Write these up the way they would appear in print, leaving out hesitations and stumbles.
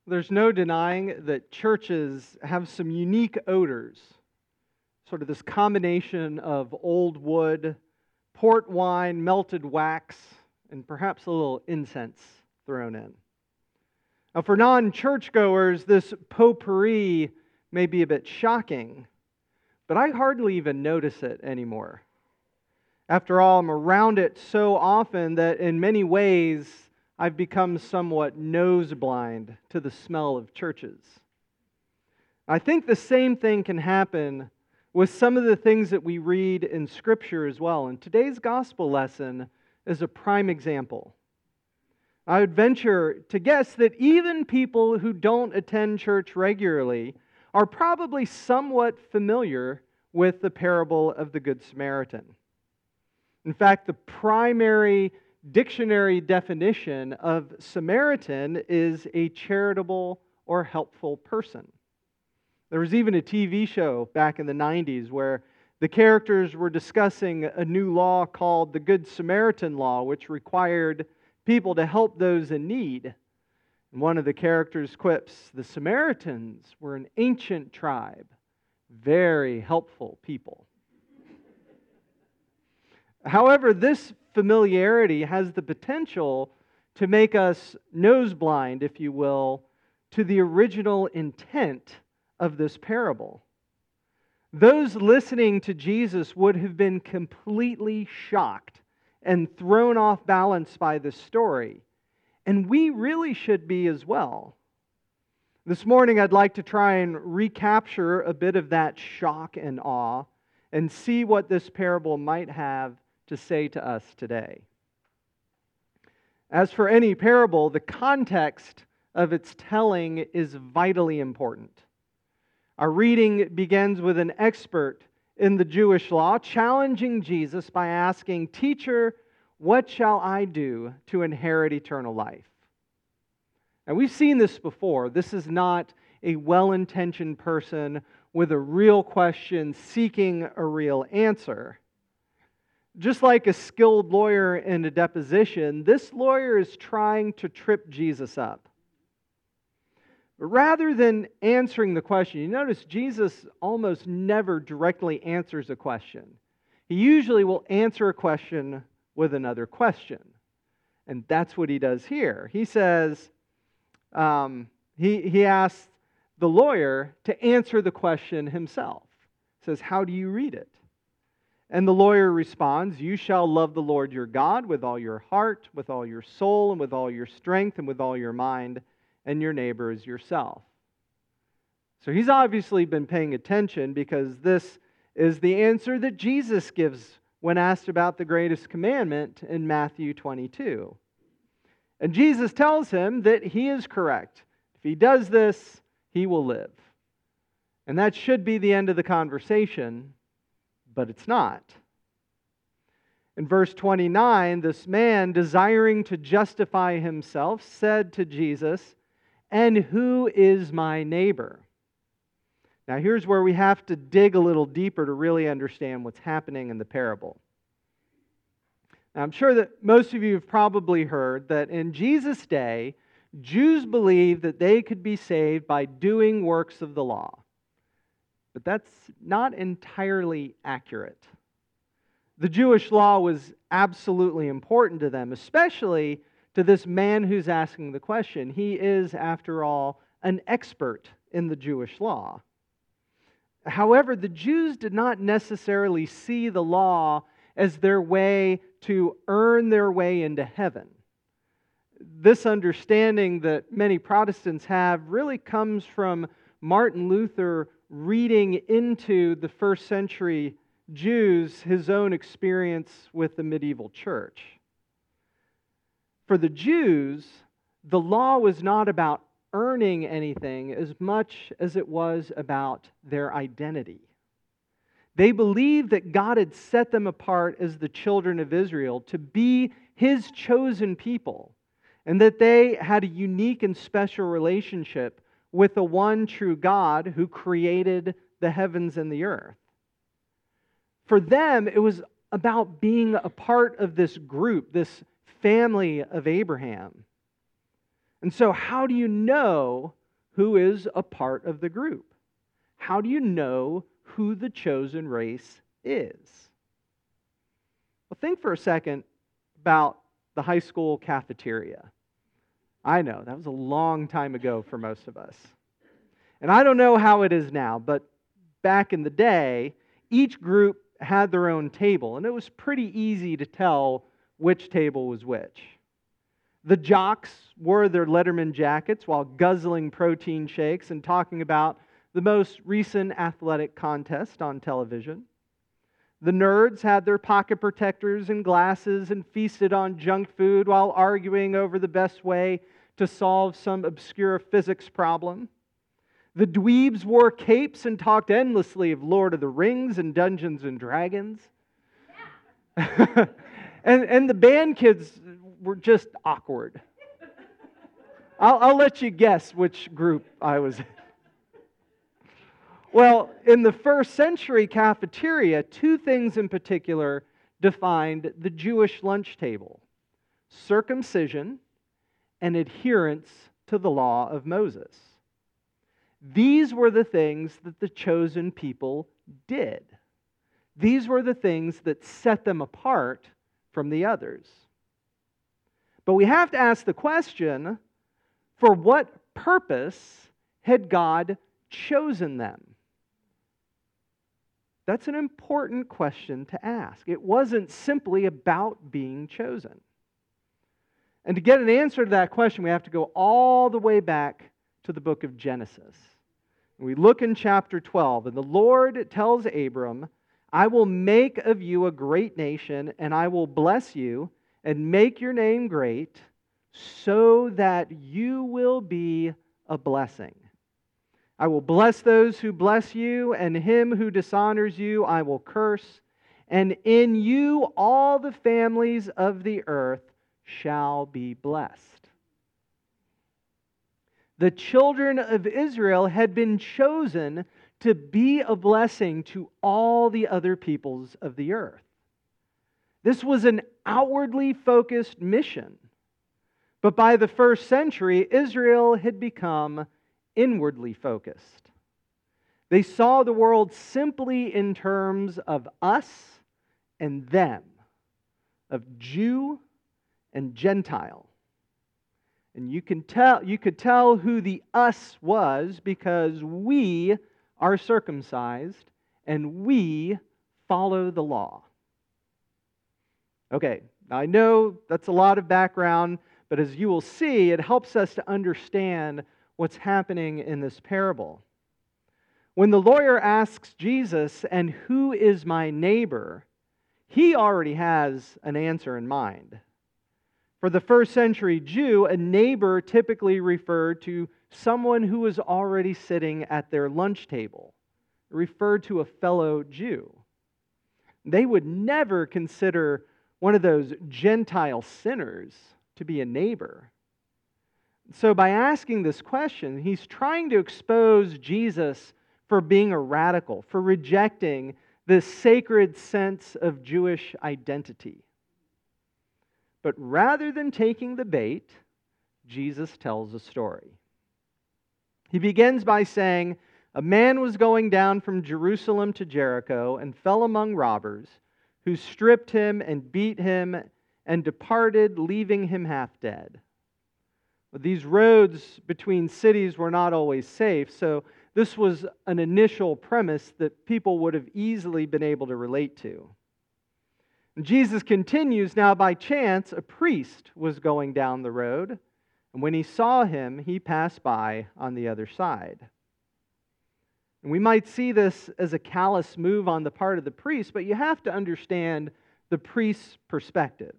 There's no denying that churches have some unique odors, sort of this combination of old wood, port wine, melted wax, and perhaps a little incense thrown in. Now, for non-churchgoers, this potpourri may be a bit shocking, but I hardly even notice it anymore. After all, I'm around it so often that in many ways, I've become somewhat nose-blind to the smell of churches. I think the same thing can happen with some of the things that we read in Scripture as well. And today's gospel lesson is a prime example. I would venture to guess that even people who don't attend church regularly are probably somewhat familiar with the parable of the Good Samaritan. In fact, the primary dictionary definition of Samaritan is a charitable or helpful person. There was even a TV show back in the 90s where the characters were discussing a new law called the Good Samaritan Law, which required people to help those in need. And one of the characters quips, "The Samaritans were an ancient tribe, very helpful people." However, this familiarity has the potential to make us noseblind, if you will, to the original intent of this parable. Those listening to Jesus would have been completely shocked and thrown off balance by this story, and we really should be as well. This morning, I'd like to try and recapture a bit of that shock and awe and see what this parable might have to say to us today. As for any parable, the context of its telling is vitally important. Our reading begins with an expert in the Jewish law challenging Jesus by asking, "Teacher, what shall I do to inherit eternal life?" Now, we've seen this before. This is not a well-intentioned person with a real question seeking a real answer. Just like a skilled lawyer in a deposition, this lawyer is trying to trip Jesus up. But rather than answering the question, you notice Jesus almost never directly answers a question. He usually will answer a question with another question. And that's what he does here. He says, he asks the lawyer to answer the question himself. He says, "How do you read it?" And the lawyer responds, "You shall love the Lord your God with all your heart, with all your soul, and with all your strength, and with all your mind, and your neighbor as yourself." So he's obviously been paying attention because this is the answer that Jesus gives when asked about the greatest commandment in Matthew 22. And Jesus tells him that he is correct. If he does this, he will live. And that should be the end of the conversation, but it's not. In verse 29, this man, desiring to justify himself, said to Jesus, "And who is my neighbor?" Now here's where we have to dig a little deeper to really understand what's happening in the parable. Now, I'm sure that most of you have probably heard that in Jesus' day, Jews believed that they could be saved by doing works of the law. But that's not entirely accurate. The Jewish law was absolutely important to them, especially to this man who's asking the question. He is, after all, an expert in the Jewish law. However, the Jews did not necessarily see the law as their way to earn their way into heaven. This understanding that many Protestants have really comes from Martin Luther reading into the first century Jews his own experience with the medieval church. For the Jews, the law was not about earning anything as much as it was about their identity. They believed that God had set them apart as the children of Israel to be His chosen people, and that they had a unique and special relationship with the one true God who created the heavens and the earth. For them, it was about being a part of this group, this family of Abraham. And so how do you know who is a part of the group? How do you know who the chosen race is? Well, think for a second about the high school cafeteria. I know, that was a long time ago for most of us. And I don't know how it is now, but back in the day, each group had their own table, and it was pretty easy to tell which table was which. The jocks wore their Letterman jackets while guzzling protein shakes and talking about the most recent athletic contest on television. The nerds had their pocket protectors and glasses and feasted on junk food while arguing over the best way to solve some obscure physics problem. The dweebs wore capes and talked endlessly of Lord of the Rings and Dungeons and Dragons. and the band kids were just awkward. I'll let you guess which group I was in. Well, in the first century cafeteria, two things in particular defined the Jewish lunch table: circumcision and adherence to the law of Moses. These were the things that the chosen people did. These were the things that set them apart from the others. But we have to ask the question, for what purpose had God chosen them? That's an important question to ask. It wasn't simply about being chosen. And to get an answer to that question, we have to go all the way back to the book of Genesis. We look in chapter 12, and the Lord tells Abram, "I will make of you a great nation, and I will bless you and make your name great, so that you will be a blessing. I will bless those who bless you, and him who dishonors you I will curse, and in you all the families of the earth shall be blessed." The children of Israel had been chosen to be a blessing to all the other peoples of the earth. This was an outwardly focused mission. But by the first century, Israel had become inwardly focused. They saw the world simply in terms of us and them, of Jew and Gentile. And you could tell who the us was because we are circumcised and we follow the law. Okay, now I know that's a lot of background, but as you will see, it helps us to understand what's happening in this parable. When the lawyer asks Jesus, "And who is my neighbor?" he already has an answer in mind. For the first century Jew, a neighbor typically referred to someone who was already sitting at their lunch table, referred to a fellow Jew. They would never consider one of those Gentile sinners to be a neighbor. So by asking this question, he's trying to expose Jesus for being a radical, for rejecting this sacred sense of Jewish identity. But rather than taking the bait, Jesus tells a story. He begins by saying, "A man was going down from Jerusalem to Jericho and fell among robbers, who stripped him and beat him and departed, leaving him half dead." But these roads between cities were not always safe, so this was an initial premise that people would have easily been able to relate to. And Jesus continues, "Now by chance a priest was going down the road, and when he saw him, he passed by on the other side." And we might see this as a callous move on the part of the priest, but you have to understand the priest's perspective.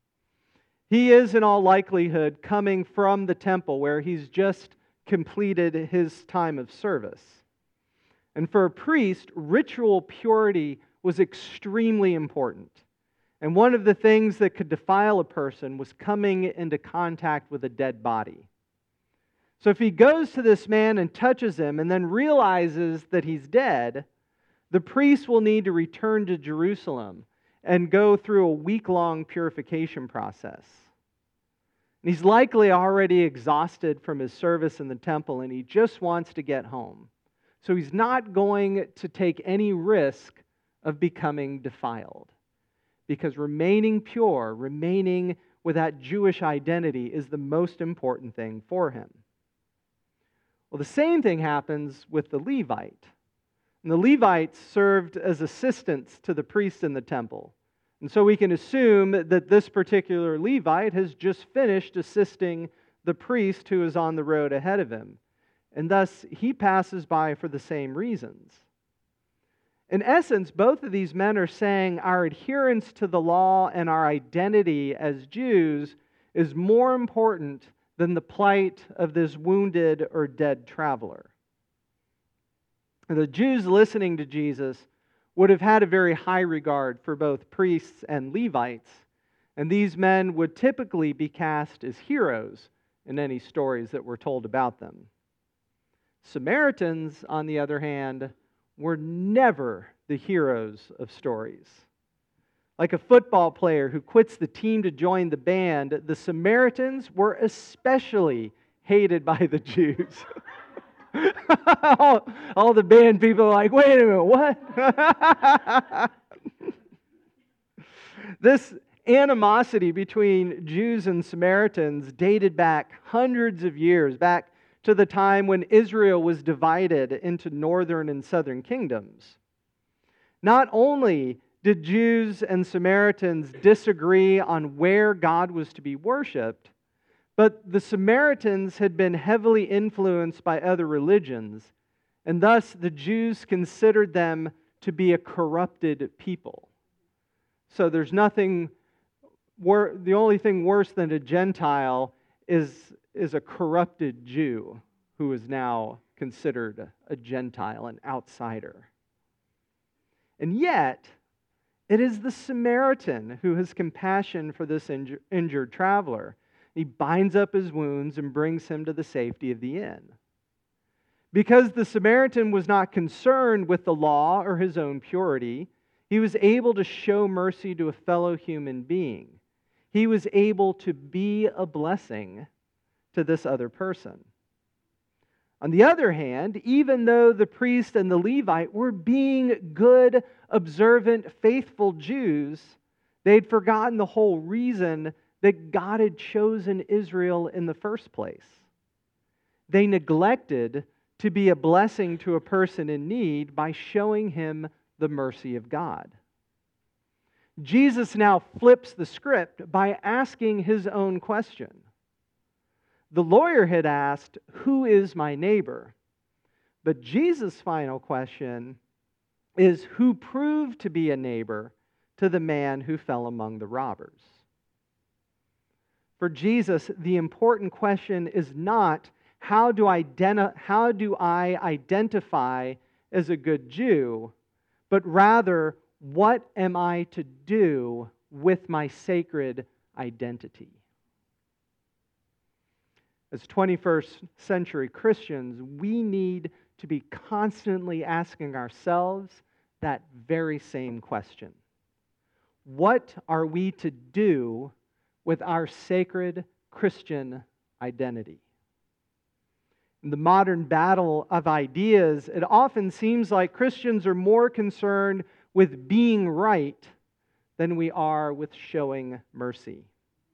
He is, in all likelihood, coming from the temple where he's just completed his time of service. And for a priest, ritual purity was extremely important. And one of the things that could defile a person was coming into contact with a dead body. So if he goes to this man and touches him and then realizes that he's dead, the priest will need to return to Jerusalem and go through a week-long purification process. And he's likely already exhausted from his service in the temple, and he just wants to get home. So he's not going to take any risk of becoming defiled, because remaining pure, remaining with that Jewish identity is the most important thing for him. Well, the same thing happens with the Levite. And the Levites served as assistants to the priests in the temple. And so we can assume that this particular Levite has just finished assisting the priest who is on the road ahead of him. And thus, he passes by for the same reasons. In essence, both of these men are saying our adherence to the law and our identity as Jews is more important than the plight of this wounded or dead traveler. The Jews listening to Jesus would have had a very high regard for both priests and Levites, and these men would typically be cast as heroes in any stories that were told about them. Samaritans, on the other hand, were never the heroes of stories. Like a football player who quits the team to join the band, the Samaritans were especially hated by the Jews. all the band people are like, wait a minute, what? This animosity between Jews and Samaritans dated back hundreds of years, back to the time when Israel was divided into northern and southern kingdoms. Not only did Jews and Samaritans disagree on where God was to be worshipped, but the Samaritans had been heavily influenced by other religions, and thus the Jews considered them to be a corrupted people. So there's nothing, the only thing worse than a Gentile is a corrupted Jew who is now considered a Gentile, an outsider. And yet, it is the Samaritan who has compassion for this injured traveler. He binds up his wounds and brings him to the safety of the inn. Because the Samaritan was not concerned with the law or his own purity, he was able to show mercy to a fellow human being. He was able to be a blessing to this other person. On the other hand, even though the priest and the Levite were being good, observant, faithful Jews, they'd forgotten the whole reason that God had chosen Israel in the first place. They neglected to be a blessing to a person in need by showing him the mercy of God. Jesus now flips the script by asking his own question. The lawyer had asked, "Who is my neighbor?" But Jesus' final question is, who proved to be a neighbor to the man who fell among the robbers? For Jesus, the important question is not, how do I identify as a good Jew, but rather, what am I to do with my sacred identity? As 21st century Christians, we need to be constantly asking ourselves that very same question. What are we to do with our sacred Christian identity? In the modern battle of ideas, it often seems like Christians are more concerned with being right than we are with showing mercy.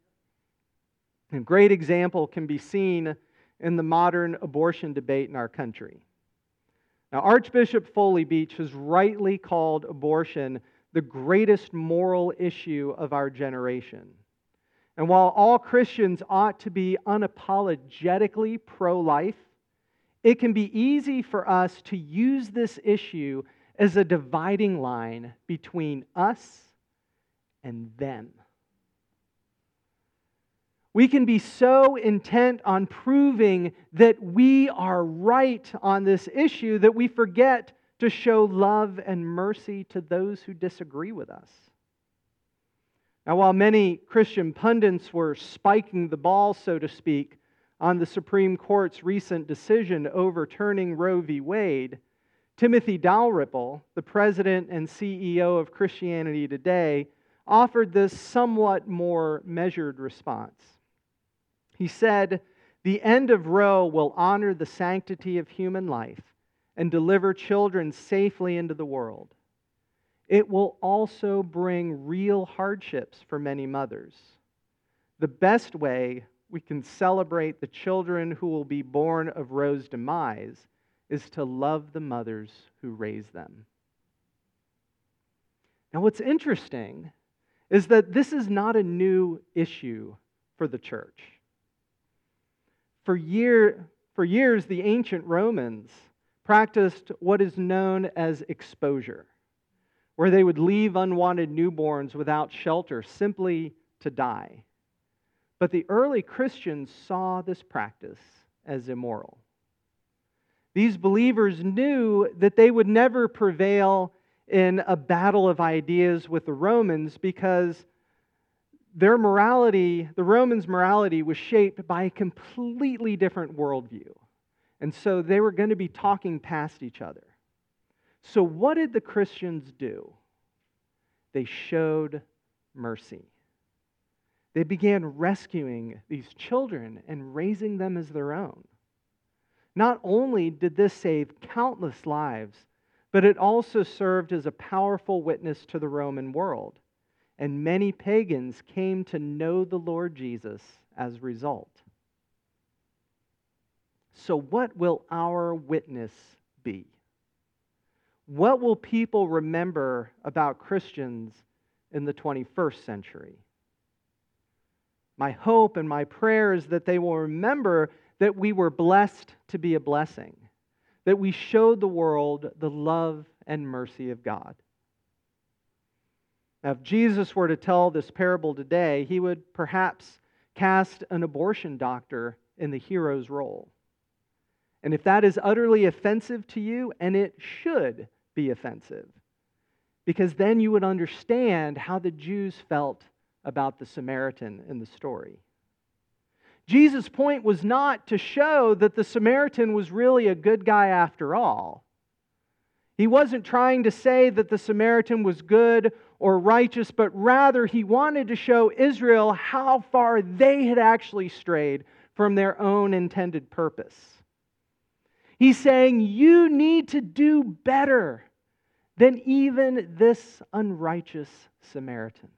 A great example can be seen in the modern abortion debate in our country. Now, Archbishop Foley Beach has rightly called abortion the greatest moral issue of our generation. And while all Christians ought to be unapologetically pro-life, it can be easy for us to use this issue as a dividing line between us and them. We can be so intent on proving that we are right on this issue that we forget to show love and mercy to those who disagree with us. Now, while many Christian pundits were spiking the ball, so to speak, on the Supreme Court's recent decision overturning Roe v. Wade, Timothy Dalrymple, the president and CEO of Christianity Today, offered this somewhat more measured response. He said, "The end of Roe will honor the sanctity of human life and deliver children safely into the world. It will also bring real hardships for many mothers. The best way we can celebrate the children who will be born of Roe's demise is to love the mothers who raise them." Now, what's interesting is that this is not a new issue for the church. For years, the ancient Romans practiced what is known as exposure, where they would leave unwanted newborns without shelter simply to die. But the early Christians saw this practice as immoral. These believers knew that they would never prevail in a battle of ideas with the Romans because their morality, the Romans' morality, was shaped by a completely different worldview. And so they were going to be talking past each other. So what did the Christians do? They showed mercy. They began rescuing these children and raising them as their own. Not only did this save countless lives, but it also served as a powerful witness to the Roman world. And many pagans came to know the Lord Jesus as a result. So what will our witness be? What will people remember about Christians in the 21st century? My hope and my prayer is that they will remember that we were blessed to be a blessing, that we showed the world the love and mercy of God. Now, if Jesus were to tell this parable today, he would perhaps cast an abortion doctor in the hero's role. And if that is utterly offensive to you, and it should be offensive, because then you would understand how the Jews felt about the Samaritan in the story. Jesus' point was not to show that the Samaritan was really a good guy after all. He wasn't trying to say that the Samaritan was good or righteous, but rather he wanted to show Israel how far they had actually strayed from their own intended purpose. He's saying, you need to do better than even this unrighteous Samaritan.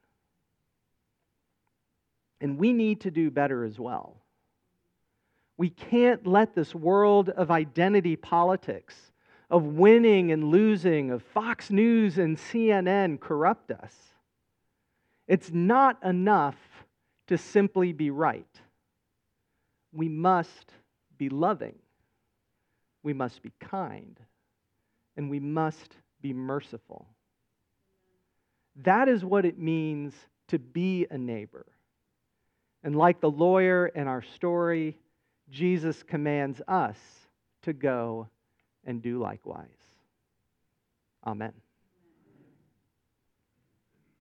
And we need to do better as well. We can't let this world of identity politics, of winning and losing, of Fox News and CNN corrupt us. It's not enough to simply be right. We must be loving. We must be kind. And we must be merciful. That is what it means to be a neighbor. And like the lawyer in our story, Jesus commands us to go and do likewise. Amen.